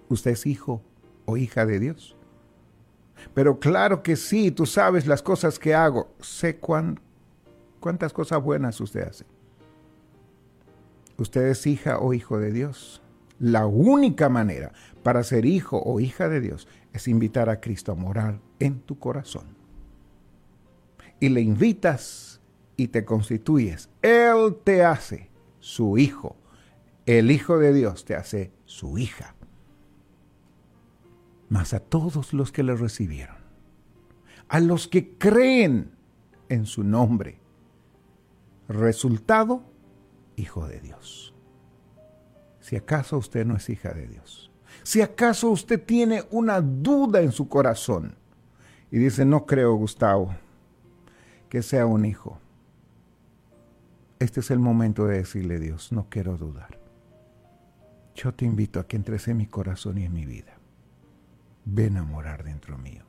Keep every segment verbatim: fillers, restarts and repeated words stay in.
¿Usted es hijo o hija de Dios? Pero claro que sí, tú sabes las cosas que hago. Sé cuán, cuántas cosas buenas usted hace. ¿Usted es hija o hijo de Dios? La única manera para ser hijo o hija de Dios es invitar a Cristo a morar en tu corazón. Y le invitas y te constituyes. Él te hace su hijo. El Hijo de Dios te hace su hija. Mas a todos los que le recibieron, a los que creen en su nombre, resultado, hijo de Dios. Si acaso usted no es hija de Dios, si acaso usted tiene una duda en su corazón y dice, no creo, Gustavo, que sea un hijo, este es el momento de decirle a Dios, no quiero dudar. Yo te invito a que entres en mi corazón y en mi vida. Ven a morar dentro mío.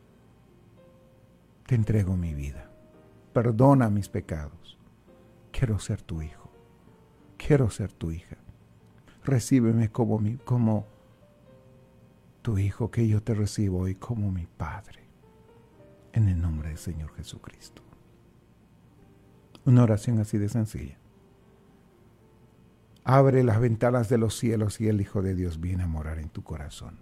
Te entrego mi vida. Perdona mis pecados. Quiero ser tu hijo. Quiero ser tu hija. Recíbeme como, mi, como tu hijo, que yo te recibo hoy como mi Padre. En el nombre del Señor Jesucristo. Una oración así de sencilla. Abre las ventanas de los cielos y el Hijo de Dios viene a morar en tu corazón.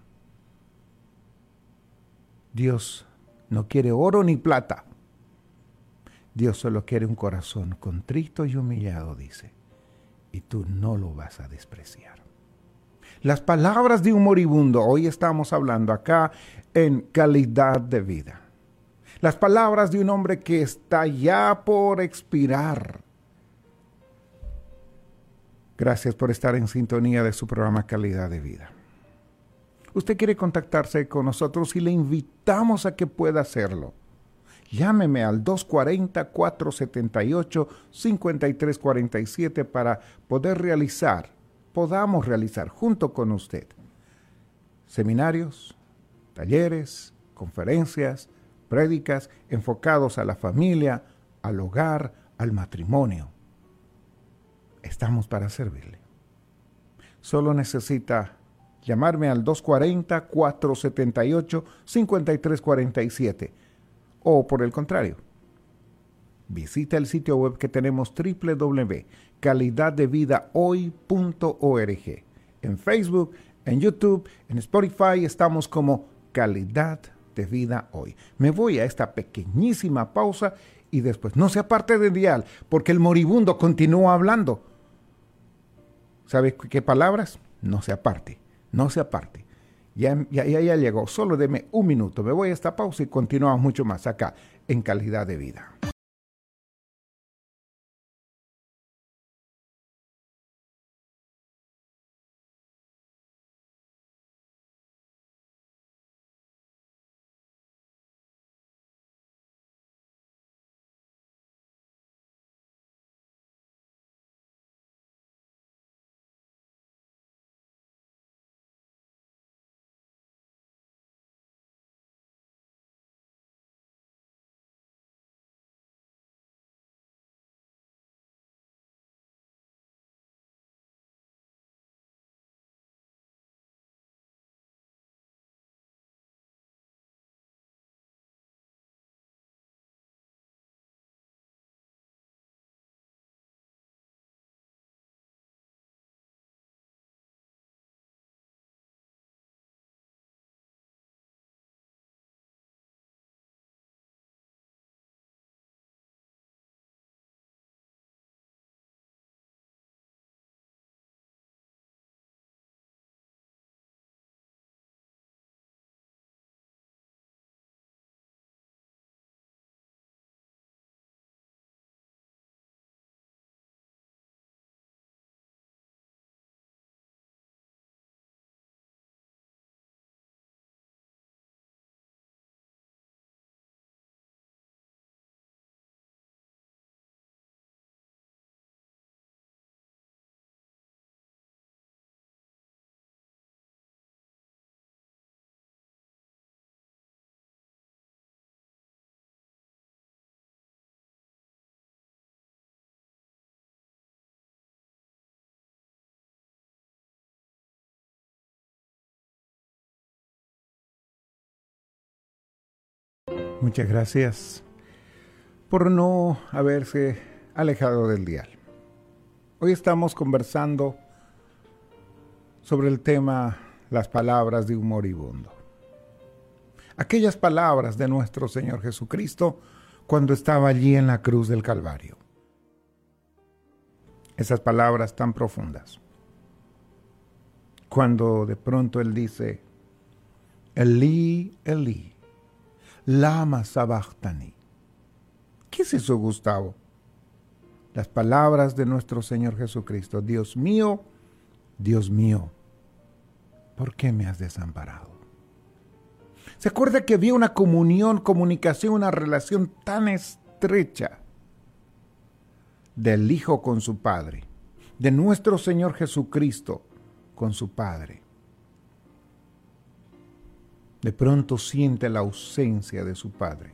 Dios no quiere oro ni plata. Dios solo quiere un corazón contrito y humillado, dice. Y tú no lo vas a despreciar. Las palabras de un moribundo, hoy estamos hablando acá en calidad de vida. Las palabras de un hombre que está ya por expirar. Gracias por estar en sintonía de su programa Calidad de Vida. Usted quiere contactarse con nosotros y le invitamos a que pueda hacerlo. Llámeme al dos cuatro cero, cuatro siete ocho, cinco tres cuatro siete para poder realizar, podamos realizar junto con usted seminarios, talleres, conferencias, prédicas enfocados a la familia, al hogar, al matrimonio. Estamos para servirle. Solo necesita llamarme al dos cuatro cero, cuatro siete ocho, cinco tres cuatro siete. O por el contrario, visita el sitio web que tenemos doble u doble u doble u punto calidad de vida hoy punto org. En Facebook, en YouTube, en Spotify estamos como Calidad de Vida Hoy. Me voy a esta pequeñísima pausa y después no se aparte del dial porque el moribundo continúa hablando. ¿Sabe qué palabras? No se aparte, no se aparte. Ya, ya, ya llegó, solo deme un minuto. Me voy a esta pausa y continuamos mucho más acá en Calidad de Vida. Muchas gracias por no haberse alejado del dial. Hoy estamos conversando sobre el tema las palabras de un moribundo. Aquellas palabras de nuestro Señor Jesucristo cuando estaba allí en la cruz del Calvario. Esas palabras tan profundas. Cuando de pronto Él dice, Elí, Elí, lama sabachthani. ¿Qué es eso, Gustavo? Las palabras de nuestro Señor Jesucristo. Dios mío, Dios mío, ¿por qué me has desamparado? ¿Se acuerda que había una comunión, comunicación, una relación tan estrecha del Hijo con su Padre, de nuestro Señor Jesucristo con su Padre? De pronto siente la ausencia de su Padre.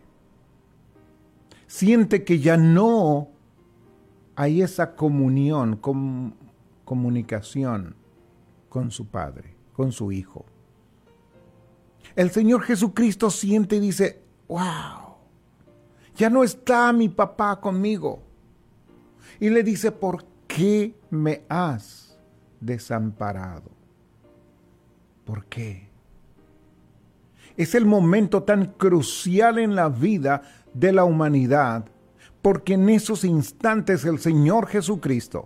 Siente que ya no hay esa comunión, com- comunicación con su Padre, con su Hijo. El Señor Jesucristo siente y dice, wow, ya no está mi papá conmigo. Y le dice, ¿por qué me has desamparado? ¿Por qué? Es el momento tan crucial en la vida de la humanidad, porque en esos instantes el Señor Jesucristo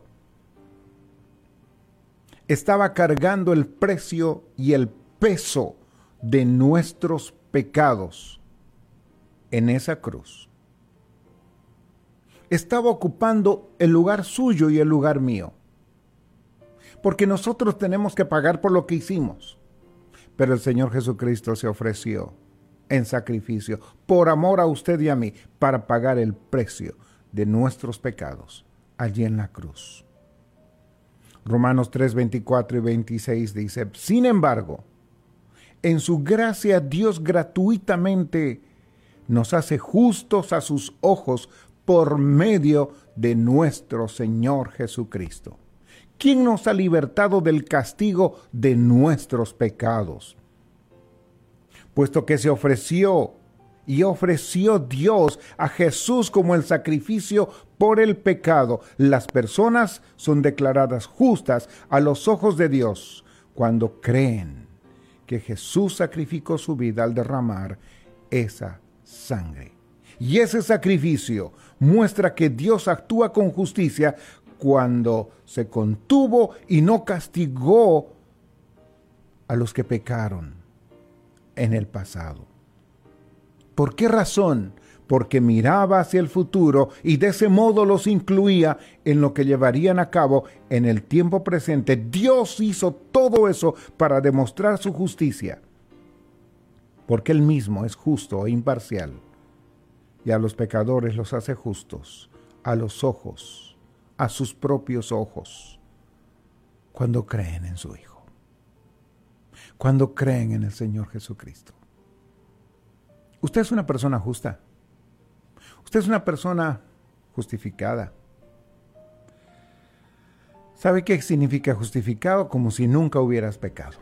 estaba cargando el precio y el peso de nuestros pecados en esa cruz. Estaba ocupando el lugar suyo y el lugar mío. Porque nosotros tenemos que pagar por lo que hicimos. Pero el Señor Jesucristo se ofreció en sacrificio por amor a usted y a mí para pagar el precio de nuestros pecados allí en la cruz. Romanos tres, veinticuatro y veintiséis dice, sin embargo, en su gracia Dios gratuitamente nos hace justos a sus ojos por medio de nuestro Señor Jesucristo, quien nos ha libertado del castigo de nuestros pecados. Puesto que se ofreció y ofreció Dios a Jesús como el sacrificio por el pecado, las personas son declaradas justas a los ojos de Dios cuando creen que Jesús sacrificó su vida al derramar esa sangre. Y ese sacrificio muestra que Dios actúa con justicia cuando se contuvo y no castigó a los que pecaron en el pasado. ¿Por qué razón? Porque miraba hacia el futuro y de ese modo los incluía en lo que llevarían a cabo en el tiempo presente. Dios hizo todo eso para demostrar su justicia, porque Él mismo es justo e imparcial, y a los pecadores los hace justos a los ojos, a sus propios ojos, cuando creen en su Hijo, cuando creen en el Señor Jesucristo. Usted es una persona justa. Usted es una persona justificada. ¿Sabe qué significa justificado? Como si nunca hubieras pecado.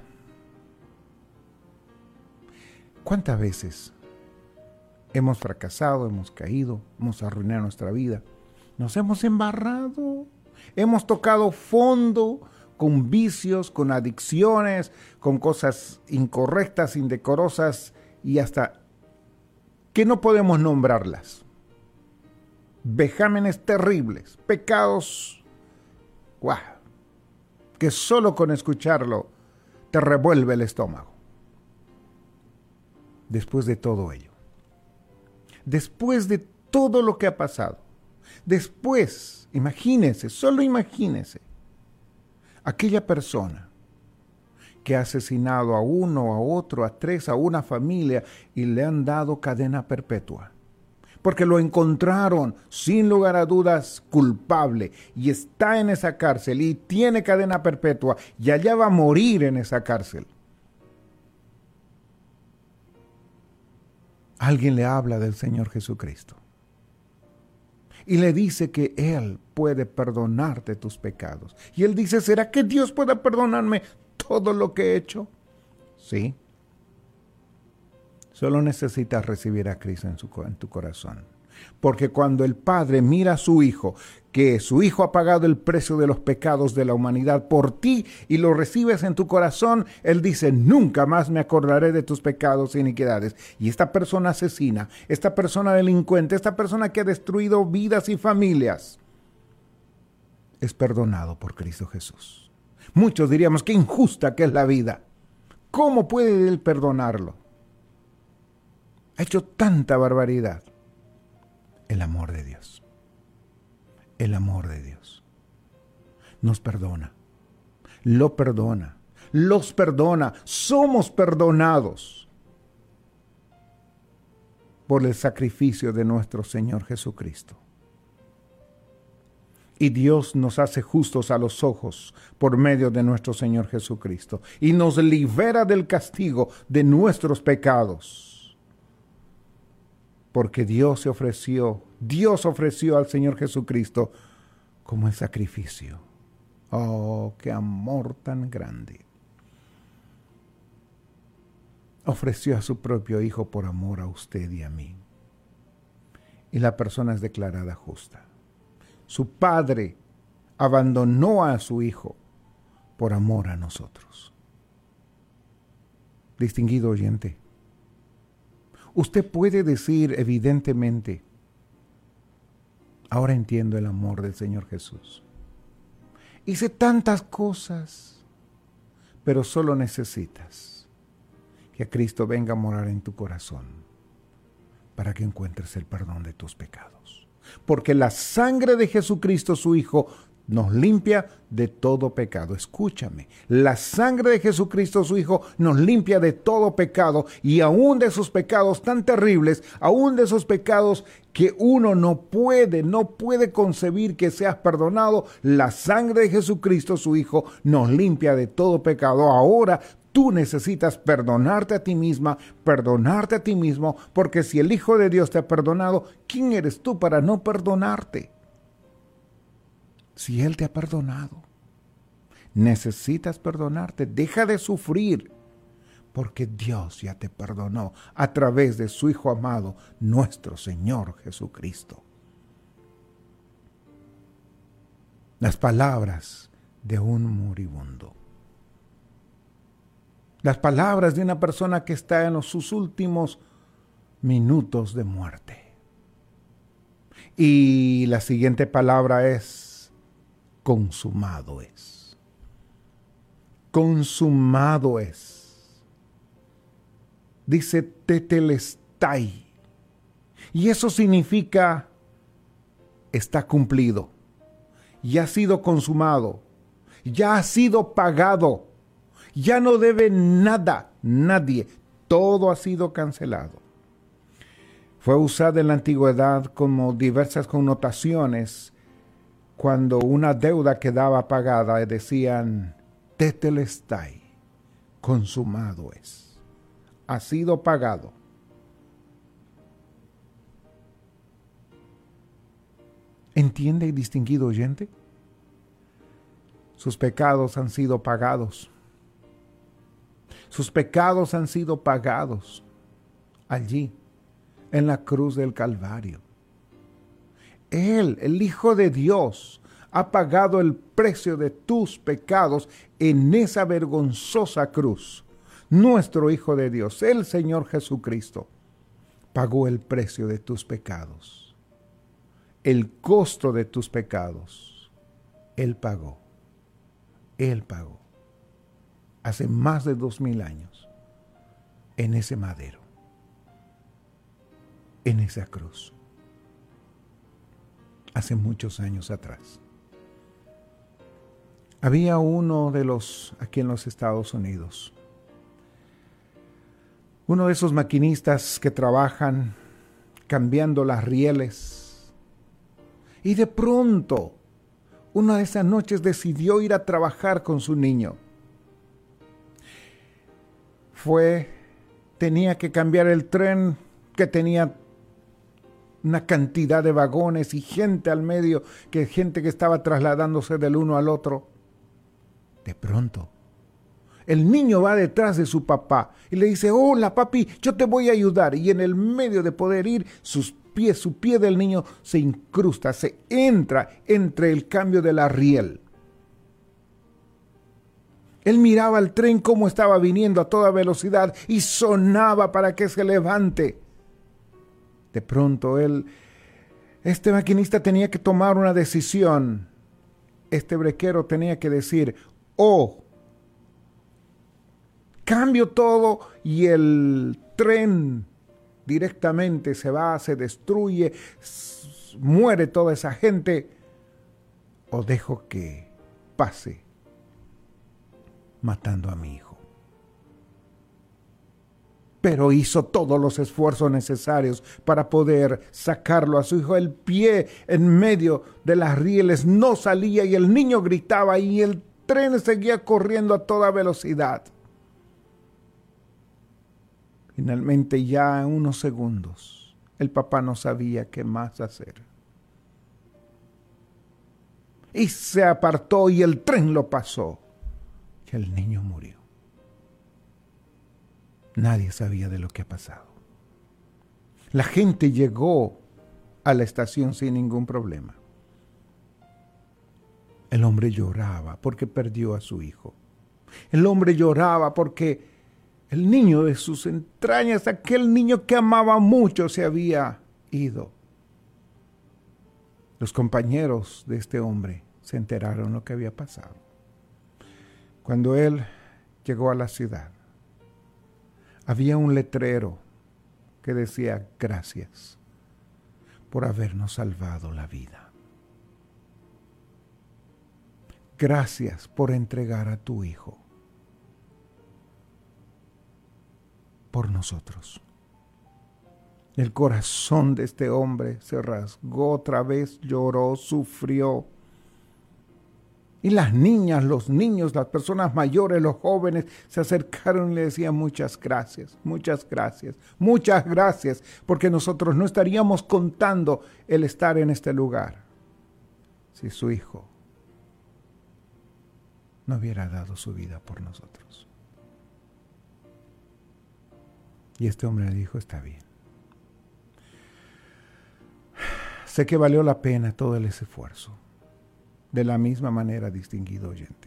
¿Cuántas veces hemos fracasado, hemos caído, hemos arruinado nuestra vida? Nos hemos embarrado, hemos tocado fondo con vicios, con adicciones, con cosas incorrectas, indecorosas y hasta que no podemos nombrarlas. Vejámenes terribles, pecados, ¡guau!, que solo con escucharlo te revuelve el estómago. Después de todo ello, después de todo lo que ha pasado, después, imagínese, solo imagínese, aquella persona que ha asesinado a uno, a otro, a tres, a una familia y le han dado cadena perpetua. Porque lo encontraron, sin lugar a dudas, culpable y está en esa cárcel y tiene cadena perpetua y allá va a morir en esa cárcel. Alguien le habla del Señor Jesucristo y le dice que Él puede perdonarte tus pecados. Y él dice, ¿será que Dios puede perdonarme todo lo que he hecho? Sí. Solo necesitas recibir a Cristo en, su, en tu corazón. Porque cuando el Padre mira a su Hijo, que su Hijo ha pagado el precio de los pecados de la humanidad por ti y lo recibes en tu corazón, Él dice, nunca más me acordaré de tus pecados e iniquidades. Y esta persona asesina, esta persona delincuente, esta persona que ha destruido vidas y familias, es perdonado por Cristo Jesús. Muchos diríamos, qué injusta que es la vida. ¿Cómo puede Él perdonarlo? Ha hecho tanta barbaridad. El amor de Dios. El amor de Dios. Nos perdona. Lo perdona. Los perdona. Somos perdonados por el sacrificio de nuestro Señor Jesucristo. Y Dios nos hace justos a los ojos por medio de nuestro Señor Jesucristo. Y nos libera del castigo de nuestros pecados. Porque Dios se ofreció, Dios ofreció al Señor Jesucristo como el sacrificio. Oh, qué amor tan grande. Ofreció a su propio Hijo por amor a usted y a mí. Y la persona es declarada justa. Su Padre abandonó a su Hijo por amor a nosotros. Distinguido oyente, usted puede decir evidentemente, ahora entiendo el amor del Señor Jesús. Hice tantas cosas, pero solo necesitas que Cristo venga a morar en tu corazón para que encuentres el perdón de tus pecados. Porque la sangre de Jesucristo, su Hijo, nos limpia de todo pecado. Escúchame, la sangre de Jesucristo, su Hijo, nos limpia de todo pecado y aún de esos pecados tan terribles, aún de esos pecados que uno no puede, no puede concebir que seas perdonado. La sangre de Jesucristo, su Hijo, nos limpia de todo pecado. Ahora tú necesitas perdonarte a ti misma, perdonarte a ti mismo, porque si el Hijo de Dios te ha perdonado, ¿quién eres tú para no perdonarte? Si Él te ha perdonado, necesitas perdonarte. Deja de sufrir, porque Dios ya te perdonó a través de su Hijo amado, nuestro Señor Jesucristo. Las palabras de un moribundo. Las palabras de una persona que está en los, sus últimos minutos de muerte. Y la siguiente palabra es: consumado es. Consumado es. Dice tetelestai. Y eso significa está cumplido. Ya ha sido consumado. Ya ha sido pagado. Ya no debe nada, nadie. Todo ha sido cancelado. Fue usada en la antigüedad como diversas connotaciones. Cuando una deuda quedaba pagada, decían tetelestai, consumado es. Ha sido pagado. ¿Entiende, distinguido oyente? Sus pecados han sido pagados. Sus pecados han sido pagados allí, en la cruz del Calvario. Él, el Hijo de Dios, ha pagado el precio de tus pecados en esa vergonzosa cruz. Nuestro Hijo de Dios, el Señor Jesucristo, pagó el precio de tus pecados. El costo de tus pecados, Él pagó. Él pagó. Hace más de dos mil años, en ese madero, en esa cruz, hace muchos años atrás. Había uno de los, aquí en los Estados Unidos, uno de esos maquinistas que trabajan cambiando las rieles, y de pronto, una de esas noches decidió ir a trabajar con su niño. Fue, tenía que cambiar el tren que tenía una cantidad de vagones y gente al medio, que gente que estaba trasladándose del uno al otro. De pronto, El niño va detrás de su papá y le dice, hola papi, yo te voy a ayudar. Y en el medio de poder ir, sus pies, su pie del niño se incrusta, se entra entre el cambio de la riel. Él miraba el tren como estaba viniendo a toda velocidad y sonaba para que se levante. De pronto él, este maquinista tenía que tomar una decisión. Este brequero tenía que decir, o cambio todo y el tren directamente se va, se destruye, muere toda esa gente, o dejo que pase matando a mi hijo. Pero hizo todos los esfuerzos necesarios para poder sacarlo a su hijo. El pie en medio de las rieles no salía y el niño gritaba y el tren seguía corriendo a toda velocidad. Finalmente, ya en unos segundos, el papá no sabía qué más hacer. Y se apartó y el tren lo pasó. Y el niño murió. Nadie sabía de lo que ha pasado. La gente llegó a la estación sin ningún problema. El hombre lloraba porque perdió a su hijo. El hombre lloraba porque el niño de sus entrañas, aquel niño que amaba mucho, se había ido. Los compañeros de este hombre se enteraron de lo que había pasado. Cuando él llegó a la ciudad, había un letrero que decía, gracias por habernos salvado la vida. Gracias por entregar a tu hijo por nosotros. El corazón de este hombre se rasgó otra vez, lloró, sufrió. Y las niñas, los niños, las personas mayores, los jóvenes se acercaron y le decían muchas gracias, muchas gracias, muchas gracias, porque nosotros no estaríamos contando el estar en este lugar si su hijo no hubiera dado su vida por nosotros. Y este hombre le dijo, está bien. Sé que valió la pena todo el esfuerzo. De la misma manera, distinguido oyente,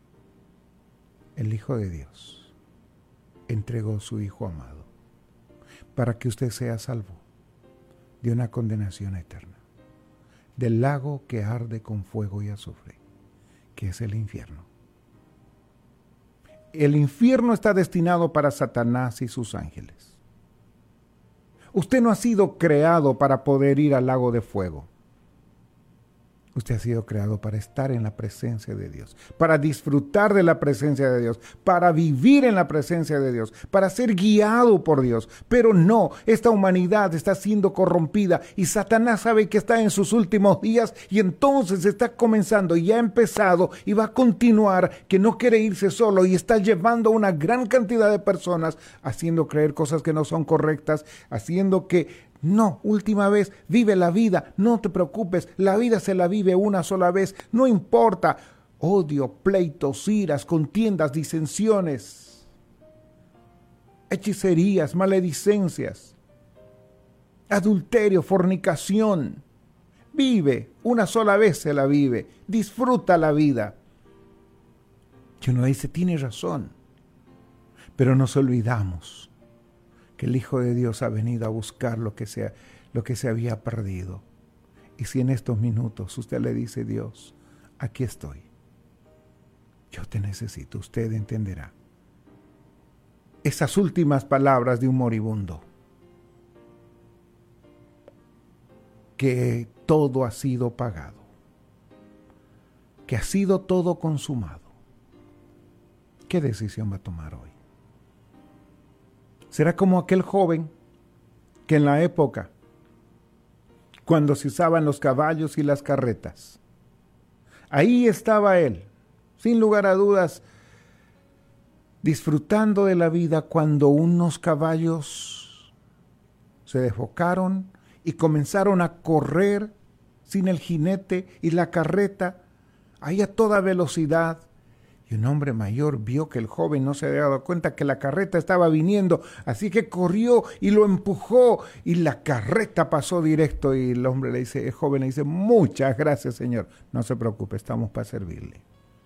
el Hijo de Dios entregó su Hijo amado para que usted sea salvo de una condenación eterna, del lago que arde con fuego y azufre, que es el infierno. El infierno está destinado para Satanás y sus ángeles. Usted no ha sido creado para poder ir al lago de fuego. Usted ha sido creado para estar en la presencia de Dios, para disfrutar de la presencia de Dios, para vivir en la presencia de Dios, para ser guiado por Dios. Pero no, esta humanidad está siendo corrompida y Satanás sabe que está en sus últimos días y entonces está comenzando y ya ha empezado y va a continuar, que no quiere irse solo y está llevando a una gran cantidad de personas haciendo creer cosas que no son correctas, haciendo que no, última vez, vive la vida, no te preocupes, la vida se la vive una sola vez, no importa. Odio, pleitos, iras, contiendas, disensiones, hechicerías, maledicencias, adulterio, fornicación. Vive, una sola vez se la vive, disfruta la vida. Y uno dice, tiene razón, pero nos olvidamos que el Hijo de Dios ha venido a buscar lo que se, lo que se había perdido. Y si en estos minutos usted le dice, Dios, aquí estoy, yo te necesito, usted entenderá esas últimas palabras de un moribundo, que todo ha sido pagado, que ha sido todo consumado. ¿Qué decisión va a tomar hoy? Será como aquel joven que en la época, cuando se usaban los caballos y las carretas, ahí estaba él, sin lugar a dudas, disfrutando de la vida cuando unos caballos se desbocaron y comenzaron a correr sin el jinete y la carreta, ahí a toda velocidad. Y un hombre mayor vio que el joven no se había dado cuenta que la carreta estaba viniendo, así que corrió y lo empujó y la carreta pasó directo y el hombre le dice, el joven le dice, muchas gracias, señor. No se preocupe, estamos para servirle.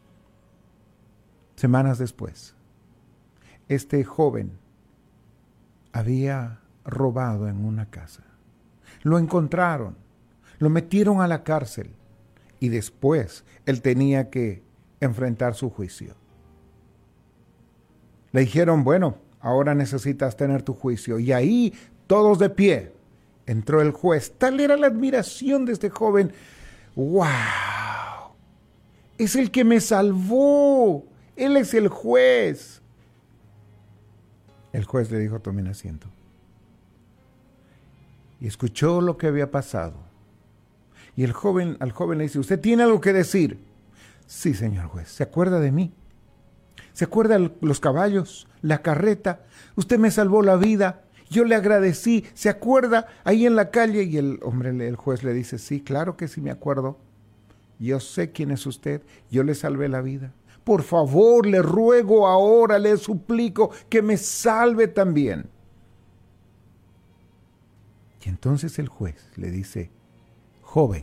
Semanas después, este joven había robado en una casa. Lo encontraron, lo metieron a la cárcel y después él tenía que enfrentar su juicio. Le dijeron, bueno, ahora necesitas tener tu juicio. Y ahí, todos de pie, entró el juez. Tal era la admiración de este joven. ¡Wow! Es el que me salvó. Él es el juez. El juez le dijo, tomen asiento. Y escuchó lo que había pasado. Y el joven, al joven le dice, ¿usted tiene algo que decir? Sí, señor juez. ¿Se acuerda de mí? ¿Se acuerda de los caballos, la carreta? Usted me salvó la vida. Yo le agradecí. ¿Se acuerda ahí en la calle? Y el hombre, el juez le dice, sí, claro que sí me acuerdo. Yo sé quién es usted. Yo le salvé la vida. Por favor, le ruego ahora, le suplico que me salve también. Y entonces el juez le dice, joven,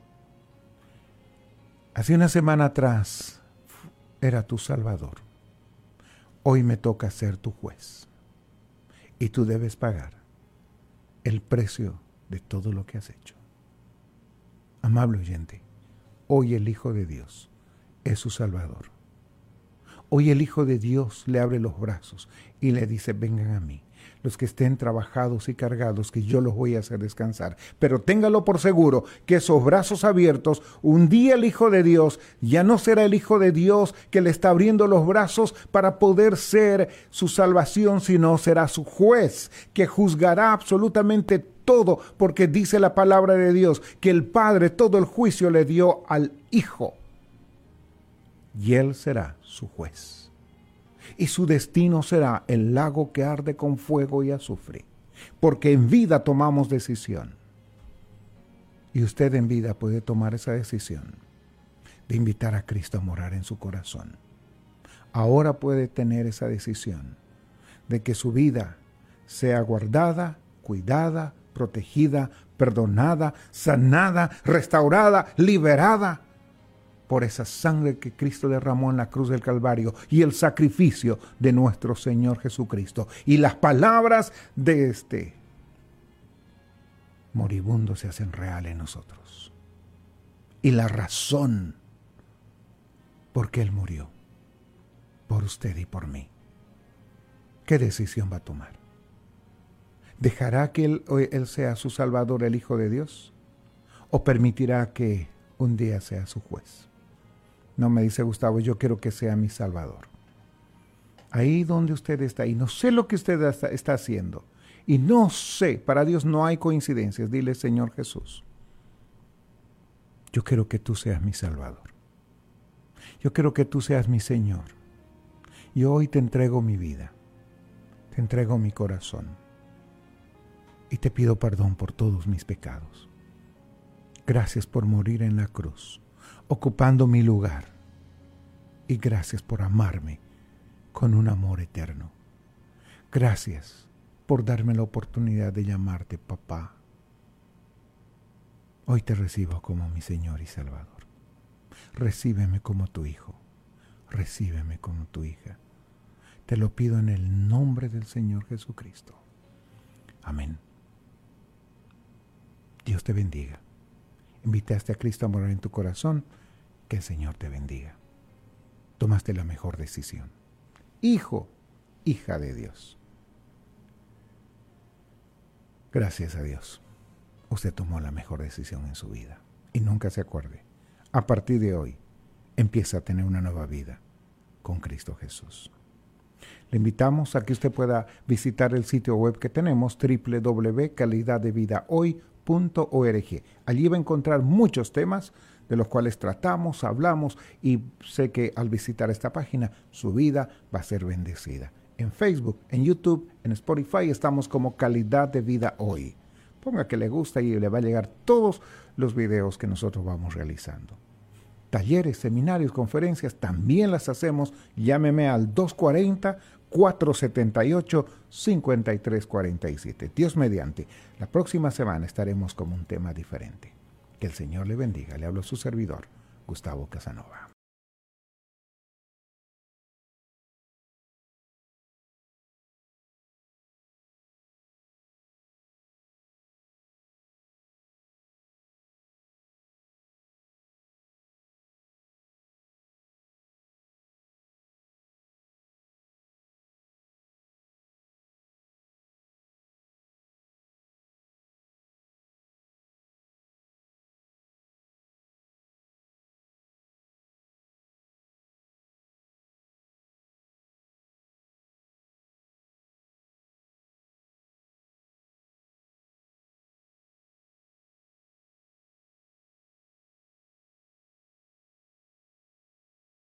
hace una semana atrás era tu salvador. Hoy me toca ser tu juez. Y tú debes pagar el precio de todo lo que has hecho. Amable oyente, hoy el Hijo de Dios es su salvador. Hoy el Hijo de Dios le abre los brazos y le dice, vengan a mí, los que estén trabajados y cargados, que yo los voy a hacer descansar. Pero téngalo por seguro que esos brazos abiertos, un día el Hijo de Dios ya no será el Hijo de Dios que le está abriendo los brazos para poder ser su salvación, sino será su juez, que juzgará absolutamente todo, porque dice la palabra de Dios que el Padre todo el juicio le dio al Hijo. Y Él será su juez. Y su destino será el lago que arde con fuego y azufre. Porque en vida tomamos decisión. Y usted en vida puede tomar esa decisión de invitar a Cristo a morar en su corazón. Ahora puede tener esa decisión de que su vida sea guardada, cuidada, protegida, perdonada, sanada, restaurada, liberada por esa sangre que Cristo derramó en la cruz del Calvario y el sacrificio de nuestro Señor Jesucristo. Y las palabras de este moribundo se hacen reales en nosotros. Y la razón por qué Él murió, por usted y por mí. ¿Qué decisión va a tomar? ¿Dejará que Él, él sea su Salvador, el Hijo de Dios? ¿O permitirá que un día sea su juez? No, me dice Gustavo, yo quiero que sea mi Salvador. Ahí donde usted está, y no sé lo que usted está, está haciendo, y no sé, para Dios no hay coincidencias. Dile, Señor Jesús, yo quiero que tú seas mi Salvador. Yo quiero que tú seas mi Señor. Yo hoy te entrego mi vida, te entrego mi corazón, y te pido perdón por todos mis pecados. Gracias por morir en la cruz, ocupando mi lugar. Y gracias por amarme con un amor eterno. Gracias por darme la oportunidad de llamarte papá. Hoy te recibo como mi Señor y Salvador. Recíbeme como tu hijo. Recíbeme como tu hija. Te lo pido en el nombre del Señor Jesucristo. Amén. Dios te bendiga. Invitaste a Cristo a morar en tu corazón. Que el Señor te bendiga. Tomaste la mejor decisión. Hijo, hija de Dios. Gracias a Dios. Usted tomó la mejor decisión en su vida. Y nunca se acuerde. A partir de hoy, empieza a tener una nueva vida con Cristo Jesús. Le invitamos a que usted pueda visitar el sitio web que tenemos, doble u doble u doble u punto calidad de vida hoy punto org. Allí va a encontrar muchos temas de los cuales tratamos, hablamos, y sé que al visitar esta página su vida va a ser bendecida. En Facebook, en YouTube, en Spotify estamos como Calidad de Vida Hoy. Ponga que le gusta y le va a llegar todos los videos que nosotros vamos realizando. talleres, seminarios, conferencias, también las hacemos. Llámeme al dos cuarenta, cuatro setenta y ocho, cincuenta y tres cuarenta y siete. Dios mediante, la próxima semana estaremos con un tema diferente. Que el Señor le bendiga. Le hablo su servidor, Gustavo Casanova.